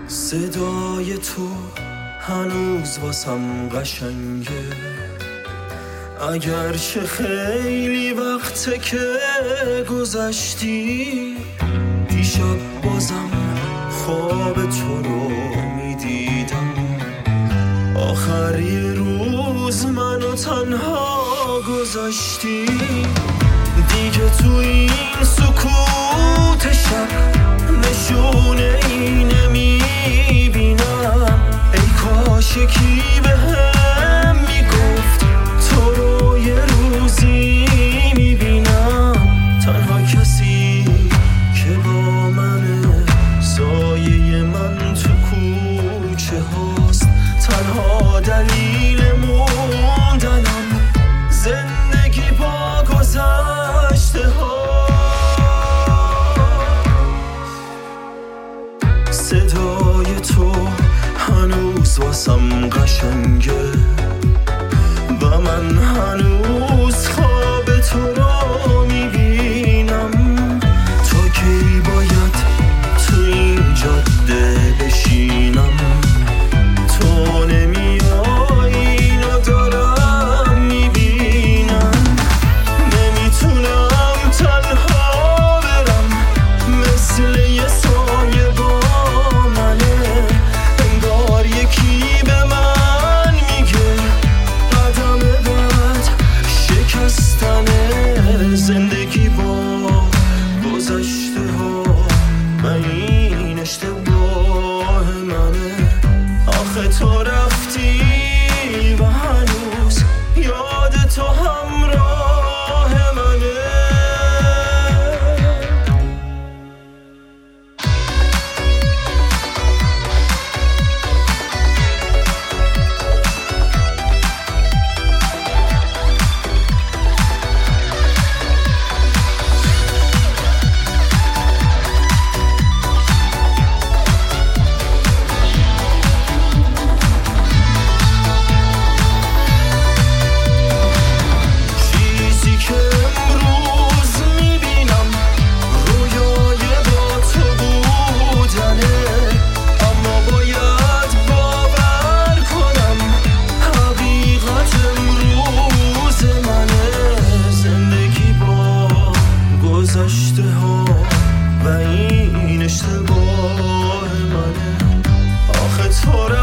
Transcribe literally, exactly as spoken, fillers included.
صدای تو هنوز واسم قشنگه، اگرچه خیلی وقته که گذشتی. دیشب بازم خواب تو رو میدیدم، آخر یه روز منو تنها گذاشتی. دیگه تو این سکوت شب نشونه ای نمیبینم. ای کاش یکی بهم میگفت تو رو یه روزی میبینم. تنها کسی که با منه سایه من تو کوچه هاست، تنها دلیل موندنم زندگی با گذشته ها. صدای تو هنوز واسم قشنگه و من هنوز خواب تو رو میبینم. تا کی باید تو این جاده بشینم؟ تو نمیای اینو دارم میبینم. نمیتونم تنها برم، مثل یه سایه با منه. انگار یکی به من میگه قدم بعد شکستنه. زندگی با گذشته ها و این اشتباه منه. آخه تو رفتی و هنوز یاد تو همراه منه. چیزی که امروز میبینم رویای با تو بودنه، اما باید باور کنم حقیقت امروز منه. زندگی با گذشته ها و این اشتباه منه. آخه تو